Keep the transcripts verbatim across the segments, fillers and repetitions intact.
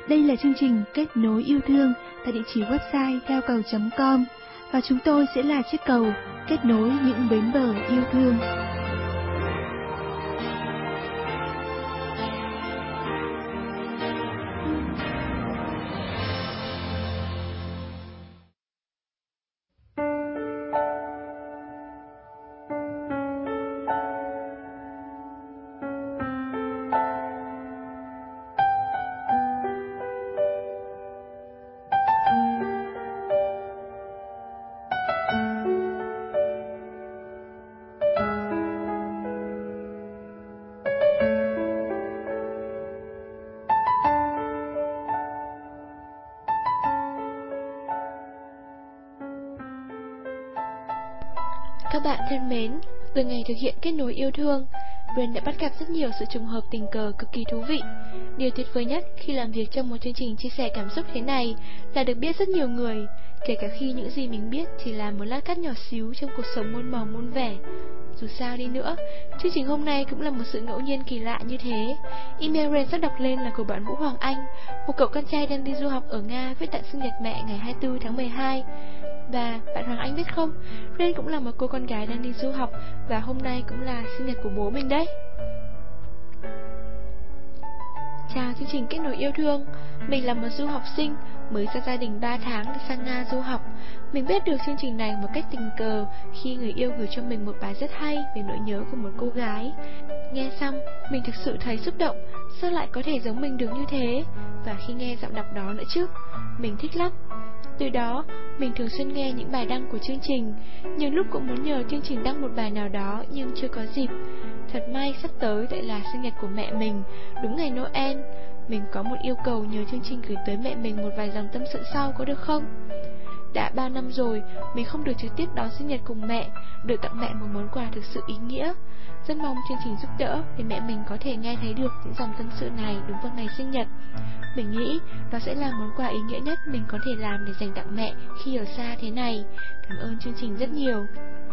Đây là chương trình Kết nối yêu thương tại địa chỉ website theo cầu chấm com và chúng tôi sẽ là chiếc cầu kết nối những bến bờ yêu thương. Các bạn thân mến, từ ngày thực hiện kết nối yêu thương, Ren đã bắt gặp rất nhiều sự trùng hợp tình cờ cực kỳ thú vị. Điều tuyệt vời nhất khi làm việc trong một chương trình chia sẻ cảm xúc thế này là được biết rất nhiều người, kể cả khi những gì mình biết chỉ là một lát cắt nhỏ xíu trong cuộc sống muôn màu muôn vẻ. Dù sao đi nữa, chương trình hôm nay cũng là một sự ngẫu nhiên kỳ lạ như thế. Email Ren sắp đọc lên là của bạn Vũ Hoàng Anh, một cậu con trai đang đi du học ở Nga viết tặng sinh nhật mẹ ngày hai mươi tư tháng mười hai. Và bạn Hoàng Anh biết không, Ren cũng là một cô con gái đang đi du học và hôm nay cũng là sinh nhật của bố mình đấy. Chào chương trình Kết nối yêu thương, mình là một du học sinh mới ra gia đình ba tháng đi sang Nga du học. Mình biết được chương trình này một cách tình cờ khi người yêu gửi cho mình một bài rất hay về nỗi nhớ của một cô gái. Nghe xong, mình thực sự thấy xúc động, sao lại có thể giống mình được như thế? Và khi nghe giọng đọc đó nữa chứ, mình thích lắm. Từ đó, mình thường xuyên nghe những bài đăng của chương trình. Nhiều lúc cũng muốn nhờ chương trình đăng một bài nào đó nhưng chưa có dịp. Thật may sắp tới lại là sinh nhật của mẹ mình, đúng ngày Noel. Mình có một yêu cầu nhờ chương trình gửi tới mẹ mình một vài dòng tâm sự sau có được không? Đã bao năm rồi, mình không được trực tiếp đón sinh nhật cùng mẹ, được tặng mẹ một món quà thực sự ý nghĩa. Rất mong chương trình giúp đỡ để mẹ mình có thể nghe thấy được những dòng tâm sự này đúng vào ngày sinh nhật. Mình nghĩ đó sẽ là món quà ý nghĩa nhất mình có thể làm để dành tặng mẹ khi ở xa thế này. Cảm ơn chương trình rất nhiều.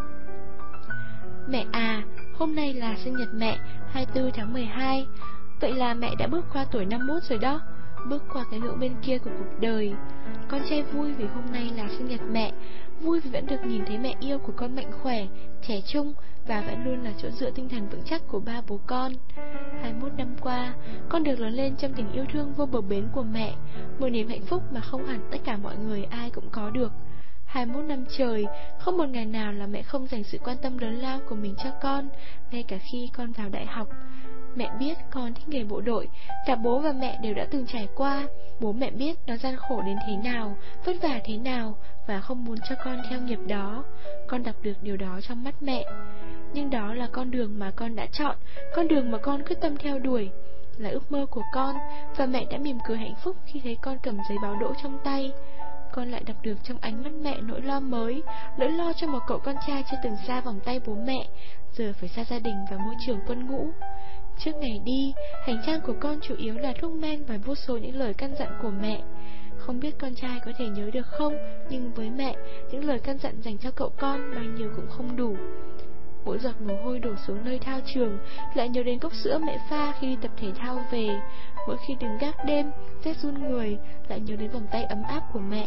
Mẹ à, hôm nay là sinh nhật mẹ, hai mươi tư tháng mười hai. Vậy là mẹ đã bước qua tuổi năm mốt rồi đó, bước qua cái ngưỡng bên kia của cuộc đời. Con trai vui vì hôm nay là sinh nhật mẹ, vui vì vẫn được nhìn thấy mẹ yêu của con mạnh khỏe, trẻ trung và vẫn luôn là chỗ dựa tinh thần vững chắc của ba bố con. hai mươi mốt năm qua, con được lớn lên trong tình yêu thương vô bờ bến của mẹ, một niềm hạnh phúc mà không hẳn tất cả mọi người ai cũng có được. hai mươi mốt năm trời, không một ngày nào là mẹ không dành sự quan tâm lớn lao của mình cho con, ngay cả khi con vào đại học. Mẹ biết con thích nghề bộ đội, cả bố và mẹ đều đã từng trải qua. Bố mẹ biết nó gian khổ đến thế nào, vất vả thế nào, và không muốn cho con theo nghiệp đó. Con đọc được điều đó trong mắt mẹ. Nhưng đó là con đường mà con đã chọn, con đường mà con quyết tâm theo đuổi, là ước mơ của con, và mẹ đã mỉm cười hạnh phúc khi thấy con cầm giấy báo đỗ trong tay. Con lại đọc được trong ánh mắt mẹ nỗi lo mới, nỗi lo cho một cậu con trai chưa từng xa vòng tay bố mẹ, giờ phải xa gia đình và môi trường quân ngũ. Trước ngày đi, hành trang của con chủ yếu là thuốc men và vô số những lời căn dặn của mẹ. Không biết con trai có thể nhớ được không, nhưng với mẹ, những lời căn dặn dành cho cậu con bao nhiêu cũng không đủ. Mỗi giọt mồ hôi đổ xuống nơi thao trường, lại nhớ đến cốc sữa mẹ pha khi đi tập thể thao về. Mỗi khi đứng gác đêm, rét run người, lại nhớ đến vòng tay ấm áp của mẹ.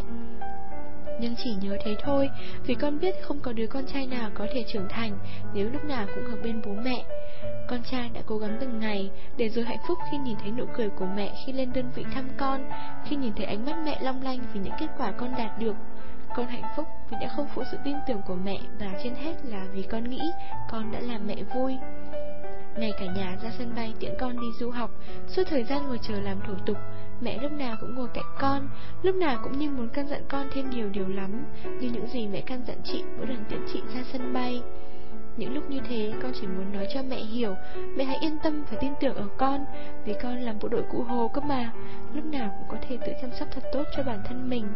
Nhưng chỉ nhớ thế thôi, vì con biết không có đứa con trai nào có thể trưởng thành nếu lúc nào cũng ở bên bố mẹ. Con trai đã cố gắng từng ngày, để rồi hạnh phúc khi nhìn thấy nụ cười của mẹ khi lên đơn vị thăm con, khi nhìn thấy ánh mắt mẹ long lanh vì những kết quả con đạt được. Con hạnh phúc vì đã không phụ sự tin tưởng của mẹ, và trên hết là vì con nghĩ con đã làm mẹ vui. Ngày cả nhà ra sân bay tiễn con đi du học, suốt thời gian ngồi chờ làm thủ tục, mẹ lúc nào cũng ngồi cạnh con, lúc nào cũng như muốn căn dặn con thêm nhiều điều lắm, như những gì mẹ căn dặn chị mỗi lần tiễn chị ra sân bay. Những lúc như thế, con chỉ muốn nói cho mẹ hiểu, mẹ hãy yên tâm và tin tưởng ở con, vì con làm bộ đội Cụ Hồ cơ mà, lúc nào cũng có thể tự chăm sóc thật tốt cho bản thân mình.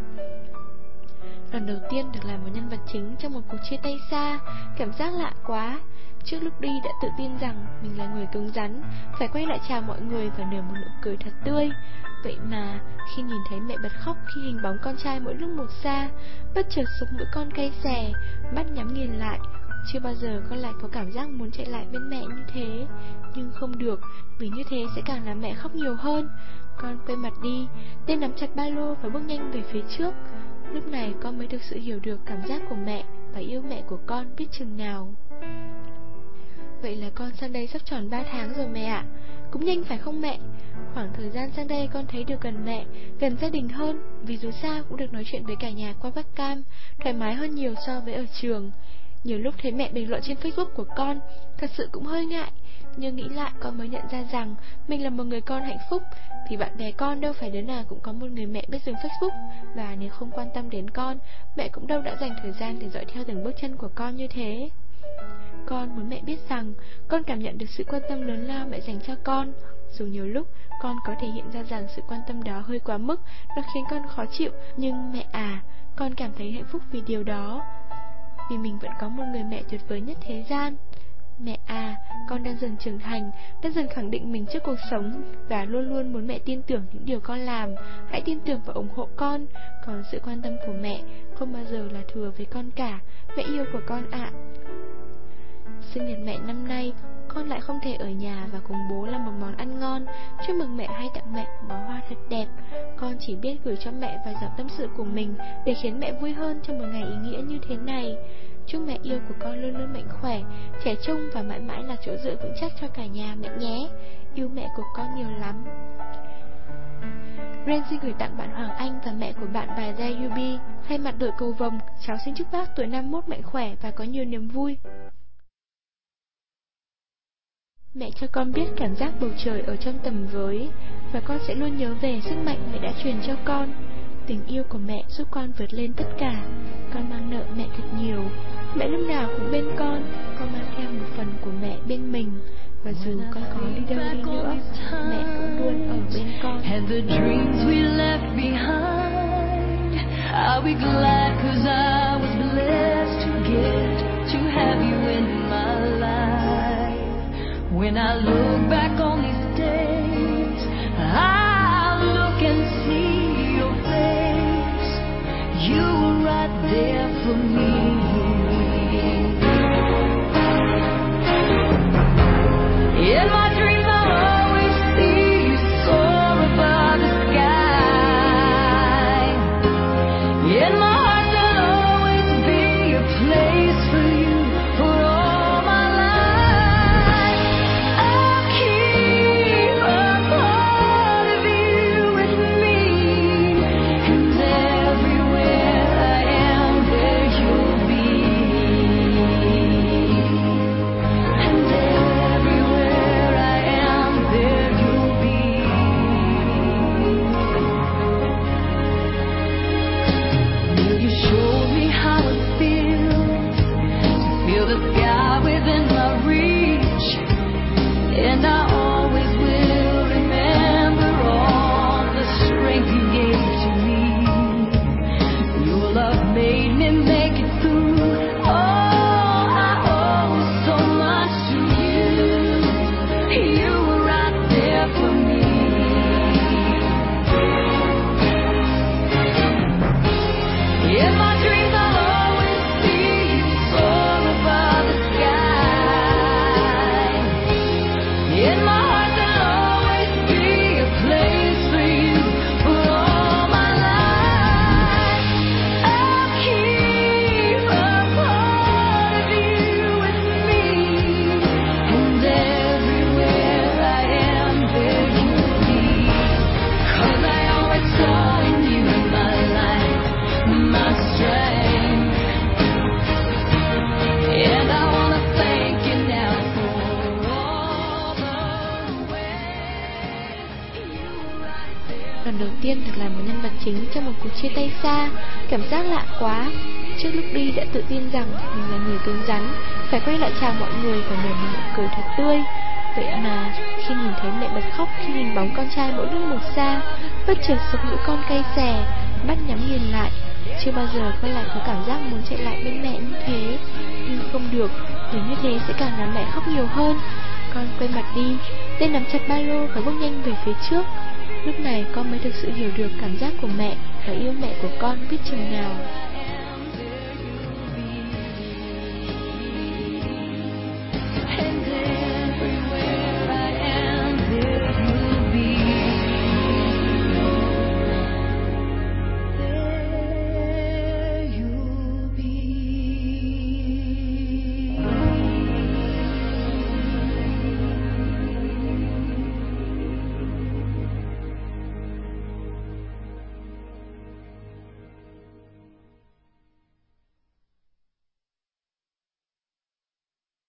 Lần đầu tiên được làm một nhân vật chính trong một cuộc chia tay xa, cảm giác lạ quá. Trước lúc đi đã tự tin rằng mình là người cứng rắn, phải quay lại chào mọi người và nở một nụ cười thật tươi. Vậy mà khi nhìn thấy mẹ bật khóc khi hình bóng con trai mỗi lúc một xa, bất chợt sống mũi con cay xè, mắt nhắm nghiền lại, Chưa bao giờ con lại có cảm giác muốn chạy lại bên mẹ như thế. Nhưng không được, vì như thế sẽ càng làm mẹ khóc nhiều hơn. Con quay mặt đi, Tên nắm chặt ba lô và bước nhanh về phía trước. Lúc này con mới thực sự hiểu được cảm giác của mẹ và yêu mẹ của con biết chừng nào. Vậy là con sang đây sắp tròn ba tháng rồi mẹ ạ. Cũng nhanh phải không mẹ? Khoảng thời gian sang đây con thấy được gần mẹ, gần gia đình hơn. Vì dù sao cũng được nói chuyện với cả nhà qua webcam, thoải mái hơn nhiều so với ở trường. Nhiều lúc thấy mẹ bình luận trên Facebook của con, thật sự cũng hơi ngại. Nhưng nghĩ lại con mới nhận ra rằng mình là một người con hạnh phúc. Vì bạn bè con đâu phải đứa nào cũng có một người mẹ biết dùng Facebook. Và nếu không quan tâm đến con, mẹ cũng đâu đã dành thời gian để dõi theo từng bước chân của con như thế. Con muốn mẹ biết rằng con cảm nhận được sự quan tâm lớn lao mẹ dành cho con. Dù nhiều lúc con có thể hiện ra rằng sự quan tâm đó hơi quá mức, nó khiến con khó chịu. Nhưng mẹ à, con cảm thấy hạnh phúc vì điều đó. Vì mình vẫn có một người mẹ tuyệt vời nhất thế gian. Mẹ à, con đang dần trưởng thành, đang dần khẳng định mình trước cuộc sống và luôn luôn muốn mẹ tin tưởng những điều con làm. Hãy tin tưởng và ủng hộ con. Còn sự quan tâm của mẹ không bao giờ là thừa với con cả. Mẹ yêu của con ạ. Sinh nhật mẹ năm nay, con lại không thể ở nhà và cùng bố làm một món ăn ngon. Chúc mừng mẹ hay tặng mẹ một bó hoa thật đẹp. Con chỉ biết gửi cho mẹ vài dòng tâm sự của mình để khiến mẹ vui hơn trong một ngày ý nghĩa như thế này. Chúc mẹ yêu của con luôn luôn mạnh khỏe, trẻ trung và mãi mãi là chỗ dựa vững chắc cho cả nhà mẹ nhé. Yêu mẹ của con nhiều lắm. Ren xin gửi tặng bạn Hoàng Anh và mẹ của bạn bài Dayubi. Thay mặt đội cầu vồng, cháu xin chúc bác tuổi năm mốt mạnh khỏe và có nhiều niềm vui. Mẹ cho con biết cảm giác bầu trời ở trong tầm với, và con sẽ luôn nhớ về sức mạnh mẹ đã truyền cho con. Tình yêu của mẹ giúp con vượt lên tất cả. Con mang nợ mẹ thật nhiều. Mẹ lúc nào cũng bên con. Con mang theo một phần của mẹ bên mình. Và dù con có đi đâu đi nữa, mẹ cũng luôn ở bên con. And the dreams we left behind, I'll be glad cause I was blessed to get to have you in my life. When I look back on these days, I'll look and see your face. You were right there for me. In my dreams I'll always see you soar above the sky. In my heart there'll always be a place for you for all my life. I'll keep a part of you with me, and everywhere I am there you'll be. And everywhere I am there you'll be. Will you show me how it feels to feel the sky within my reach? And I always will remember all the strength you gave to me. Your love made me make it through. Oh, I owe so much to you. You were right there for me. In my dreams I'll always see you soar above the sky. In my heart there'll always be a place for you for all my life. I'll keep a part of you with me, and everywhere I am there you'll be. 'Cause I always saw in you my life, my strength. And I wanna thank you now for all the ways you were right there. Lần đầu tiên được làm một nhân vật chính trong một cuộc chia tay xa, cảm giác lạ quá. Trước lúc đi đã tự tin rằng mình là người cứng rắn, phải quay lại chào mọi người và nở một nụ cười thật tươi. Vậy mà khi nhìn thấy mẹ bật khóc khi nhìn bóng con trai mỗi lúc một xa, bất chợt sống mũi con cay xè, mắt nhắm nghiền lại. Chưa bao giờ con lại có cảm giác muốn chạy lại bên mẹ như thế. Nhưng không được, vì như thế sẽ càng làm mẹ khóc nhiều hơn. Con quay mặt đi, Tên nắm chặt ba lô và bước nhanh về phía trước. Lúc này con mới thực sự hiểu được cảm giác của mẹ và yêu mẹ của con biết chừng nào.